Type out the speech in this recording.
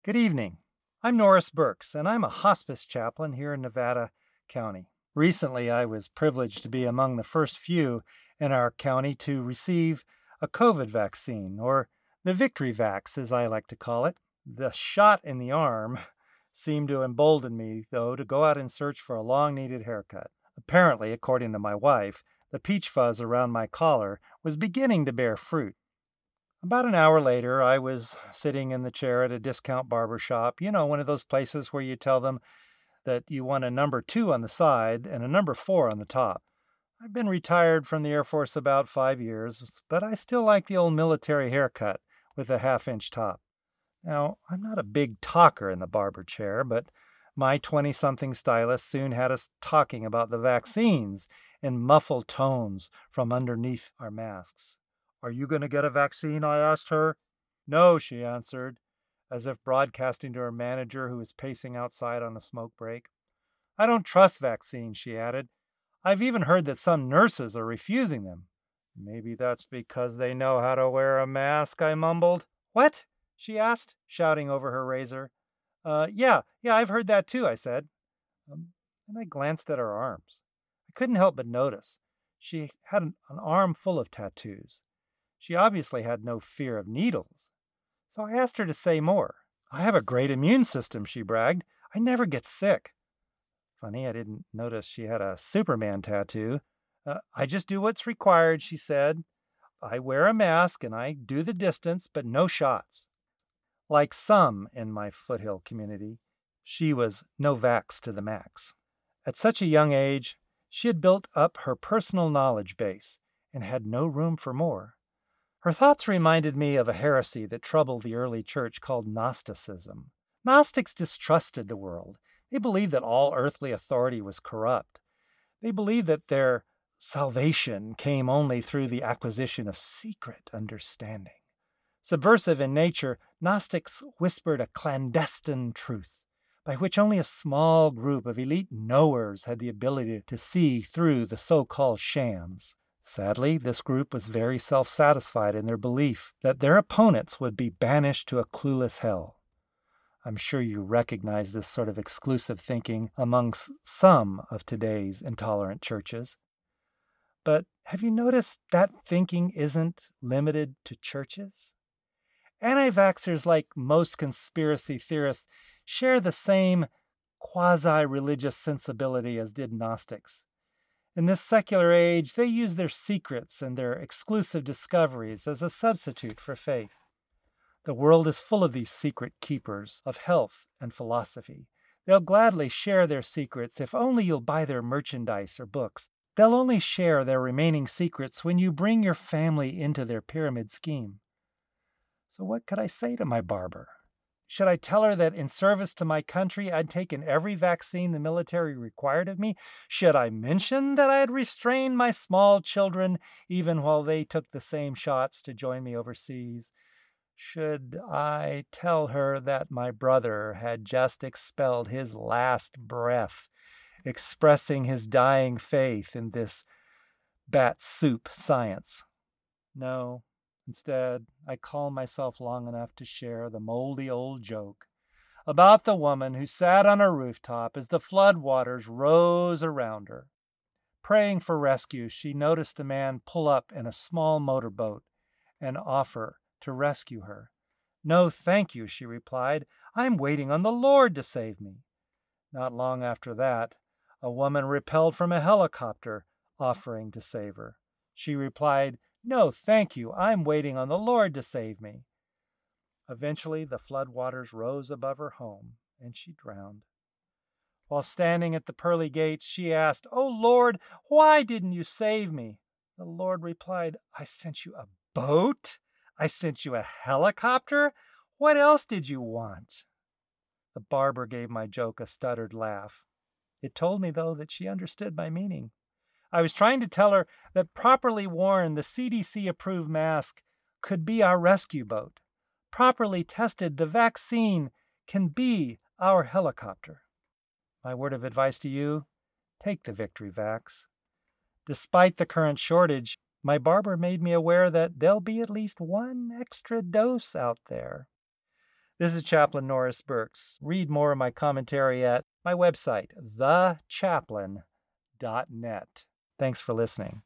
Good evening. I'm Norris Burks, and I'm a hospice chaplain here in Nevada County. Recently, I was privileged to be among the first few in our county to receive a COVID vaccine, or the Victory Vax, as I like to call it. The shot in the arm seemed to embolden me, though, to go out and search for a long needed haircut. Apparently, according to my wife, the peach fuzz around my collar was beginning to bear fruit. About an hour later, I was sitting in the chair at a discount barber shop, one of those places where you tell them that you want a number 2 on the side and a number 4 on the top. I've been retired from the Air Force about 5 years, but I still like the old military haircut with a half-inch top. Now, I'm not a big talker in the barber chair, but my 20-something stylist soon had us talking about the vaccines in muffled tones from underneath our masks. "Are you going to get a vaccine?" I asked her. "No," she answered, as if broadcasting to her manager who was pacing outside on a smoke break. "I don't trust vaccines," she added. "I've even heard that some nurses are refusing them." "Maybe that's because they know how to wear a mask," I mumbled. "What?" she asked, shouting over her razor. Yeah, I've heard that too," I said. And I glanced at her arms. I couldn't help but notice. She had an arm full of tattoos. She obviously had no fear of needles. So I asked her to say more. "I have a great immune system," she bragged. "I never get sick." Funny, I didn't notice she had a Superman tattoo. "I just do what's required," she said. "I wear a mask and I do the distance, but no shots." Like some in my foothill community, she was no vax to the max. At such a young age, she had built up her personal knowledge base and had no room for more. Her thoughts reminded me of a heresy that troubled the early church called Gnosticism. Gnostics distrusted the world. They believed that all earthly authority was corrupt. They believed that their salvation came only through the acquisition of secret understanding. Subversive in nature, Gnostics whispered a clandestine truth, by which only a small group of elite knowers had the ability to see through the so-called shams. Sadly, this group was very self-satisfied in their belief that their opponents would be banished to a clueless hell. I'm sure you recognize this sort of exclusive thinking among some of today's intolerant churches. But have you noticed that thinking isn't limited to churches? Anti-vaxxers, like most conspiracy theorists, share the same quasi-religious sensibility as did Gnostics. In this secular age, they use their secrets and their exclusive discoveries as a substitute for faith. The world is full of these secret keepers of health and philosophy. They'll gladly share their secrets if only you'll buy their merchandise or books. They'll only share their remaining secrets when you bring your family into their pyramid scheme. So what could I say to my barber? Should I tell her that in service to my country, I'd taken every vaccine the military required of me? Should I mention that I had restrained my small children even while they took the same shots to join me overseas? Should I tell her that my brother had just expelled his last breath, expressing his dying faith in this bat soup science? No. Instead, I calmed myself long enough to share the moldy old joke about the woman who sat on a rooftop as the flood waters rose around her. Praying for rescue, she noticed a man pull up in a small motorboat and offer to rescue her. "No, thank you," she replied. "I'm waiting on the Lord to save me." Not long after that, a woman rappelled from a helicopter offering to save her. She replied, "No, thank you. I'm waiting on the Lord to save me." Eventually, the flood waters rose above her home, and she drowned. While standing at the pearly gates, she asked, "Oh Lord, why didn't you save me?" The Lord replied, "I sent you a boat. I sent you a helicopter. What else did you want?" The barber gave my joke a stuttered laugh. It told me, though, that she understood my meaning. I was trying to tell her that properly worn, the CDC-approved mask could be our rescue boat. Properly tested, the vaccine can be our helicopter. My word of advice to you, take the Victory Vax. Despite the current shortage, my barber made me aware that there'll be at least one extra dose out there. This is Chaplain Norris Burks. Read more of my commentary at my website, thechaplain.net. Thanks for listening.